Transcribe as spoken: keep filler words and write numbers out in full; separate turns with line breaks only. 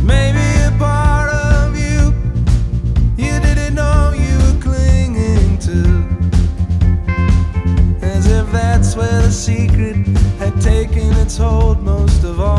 maybe a part of you you didn't know you were clinging to, as if that's where the secret had taken its hold most of all.